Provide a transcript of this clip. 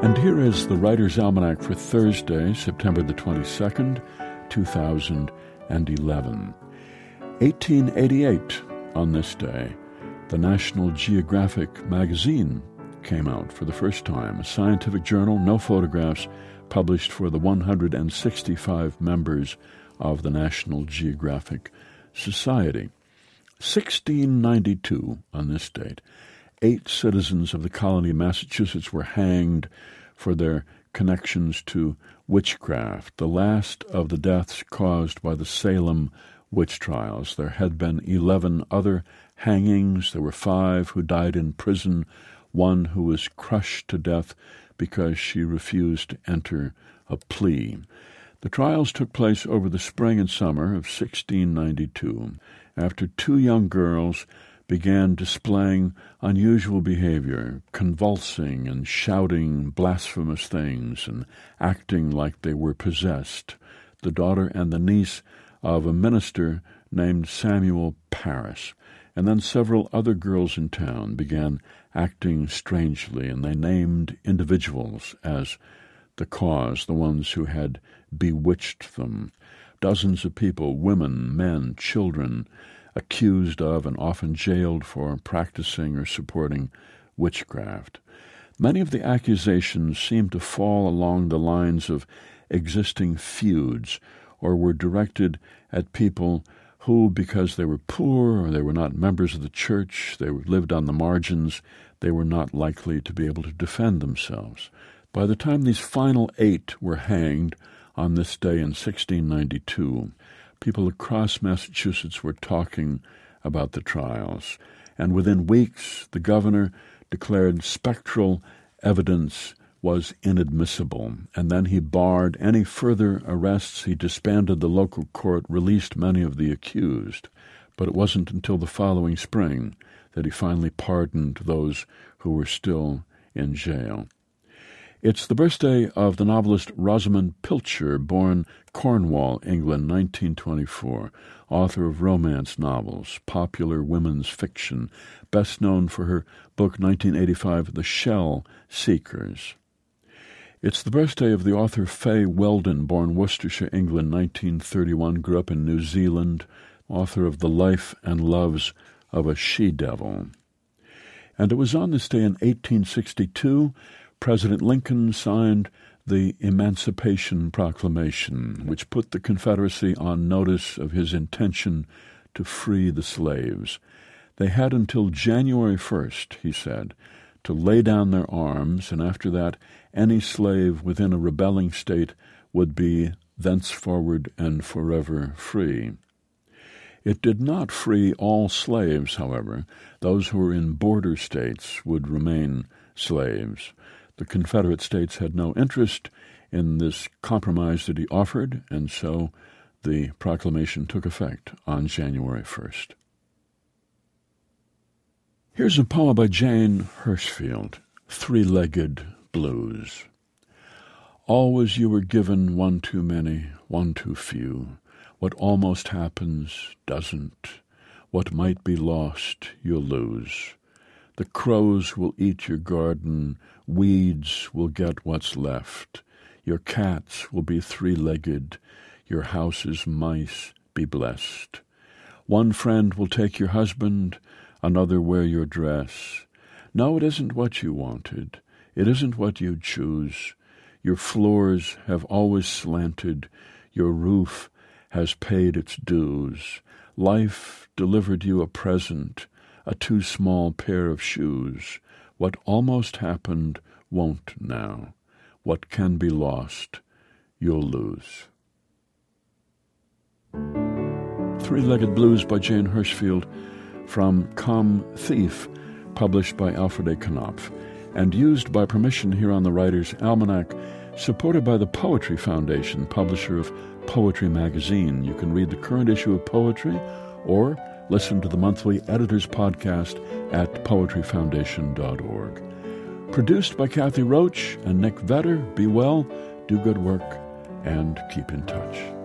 And here is the Writer's Almanac for Thursday, September the 22nd, 2011. 1888, on this day, the National Geographic magazine came out for the first time, a scientific journal, no photographs, published for the 165 members of the National Geographic Society. 1692, on this date, 8 citizens of the colony of Massachusetts were hanged for their connections to witchcraft, the last of the deaths caused by the Salem witch trials. There had been 11 other hangings. There were 5 who died in prison, 1 who was crushed to death because she refused to enter a plea. The trials took place over the spring and summer of 1692, after 2 young girls began displaying unusual behavior, convulsing and shouting blasphemous things and acting like they were possessed. The daughter and the niece of a minister named Samuel Parris. And then several other girls in town began acting strangely, and they named individuals as the cause, the ones who had bewitched them. Dozens of people, women, men, children, accused of and often jailed for practicing or supporting witchcraft. Many of the accusations seemed to fall along the lines of existing feuds or were directed at people who, because they were poor or they were not members of the church, they lived on the margins, they were not likely to be able to defend themselves. By the time these final 8 were hanged on this day in 1692, people across Massachusetts were talking about the trials, and within weeks the governor declared spectral evidence was inadmissible, and then he barred any further arrests. He disbanded the local court, released many of the accused, but it wasn't until the following spring that he finally pardoned those who were still in jail. It's the birthday of the novelist Rosamund Pilcher, born Cornwall, England, 1924, author of romance novels, popular women's fiction, best known for her book 1985, The Shell Seekers. It's the birthday of the author Fay Weldon, born Worcestershire, England, 1931, grew up in New Zealand, author of The Life and Loves of a She-Devil. And it was on this day in 1862 President Lincoln signed the Emancipation Proclamation, which put the Confederacy on notice of his intention to free the slaves. They had until January 1st, he said, to lay down their arms, and after that any slave within a rebelling state would be thenceforward and forever free. It did not free all slaves, however. Those who were in border states would remain slaves. The Confederate States had no interest in this compromise that he offered, and so the proclamation took effect on January 1st. Here's a poem by Jane Hirshfield, 3-Legged Blues. Always you were given one too many, one too few. What almost happens doesn't. What might be lost you'll lose. The crows will eat your garden, weeds will get what's left. Your cats will be 3-legged, your house's mice be blessed. One friend will take your husband, another wear your dress. No, it isn't what you wanted, it isn't what you'd choose. Your floors have always slanted, your roof has paid its dues. Life delivered you a present, a too small pair of shoes. What almost happened won't now. What can be lost, you'll lose. 3-Legged Blues by Jane Hirshfield from Come Thief, published by Alfred A. Knopf, and used by permission here on the Writer's Almanac, supported by the Poetry Foundation, publisher of Poetry Magazine. You can read the current issue of Poetry or listen to the monthly Editor's Podcast at poetryfoundation.org. Produced by Kathy Roach and Nick Vetter. Be well, do good work, and keep in touch.